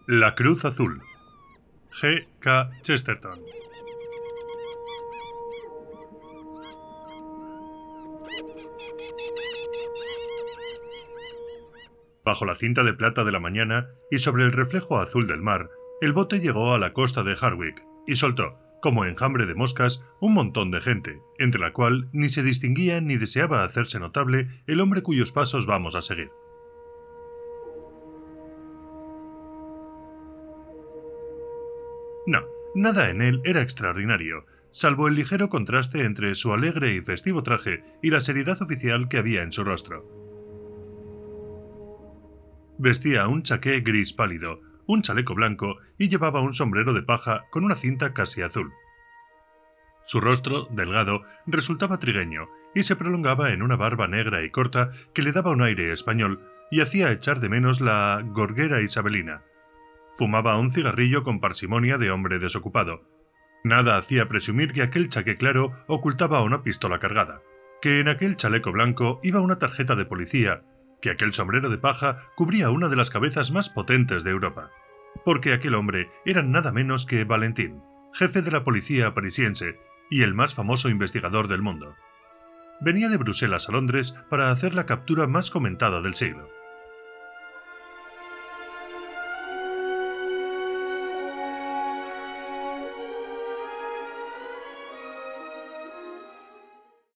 La Cruz Azul. G. K. Chesterton. Bajo la cinta de plata de la mañana y sobre el reflejo azul del mar, el bote llegó a la costa de Hardwick y soltó, como enjambre de moscas, un montón de gente, entre la cual ni se distinguía ni deseaba hacerse notable el hombre cuyos pasos vamos a seguir. No, nada en él era extraordinario, salvo el ligero contraste entre su alegre y festivo traje y la seriedad oficial que había en su rostro. Vestía un chaqué gris pálido, un chaleco blanco y llevaba un sombrero de paja con una cinta casi azul. Su rostro, delgado, resultaba trigueño y se prolongaba en una barba negra y corta que le daba un aire español y hacía echar de menos la gorguera isabelina. Fumaba un cigarrillo con parsimonia de hombre desocupado. Nada hacía presumir que aquel chaqué claro ocultaba una pistola cargada, que en aquel chaleco blanco iba una tarjeta de policía, que aquel sombrero de paja cubría una de las cabezas más potentes de Europa, porque aquel hombre era nada menos que Valentín, jefe de la policía parisiense y el más famoso investigador del mundo. Venía de Bruselas a Londres para hacer la captura más comentada del siglo.